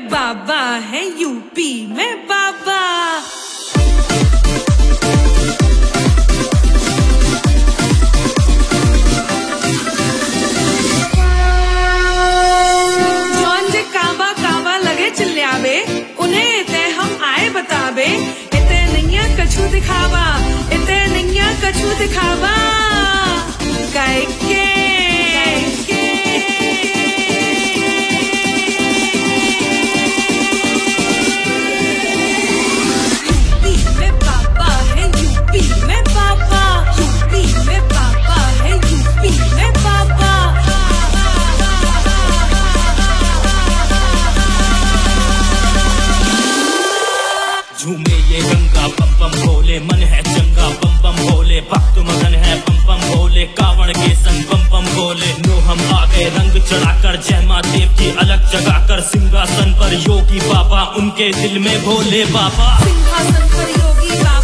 बाबा है यूपी में बाबा। जौन जे काबा काबा लगे चिल्लावे, उन्हें ते हम आए बतावे। इते नैया कछु दिखावा, इते नैया कछु दिखावा। काय के झूमे ये गंगा बम बम भोले, मन है चंगा बम बम भोले, भक्त मगन है बम बम भोले, कावड़ के संग बम बम भोले। नो हम आ गए रंग चढ़ाकर, जय माँ देव की अलग जगाकर, सिंहासन पर योगी बाबा, उनके दिल में भोले बाबा। सिंहासन पर योगी बाबा।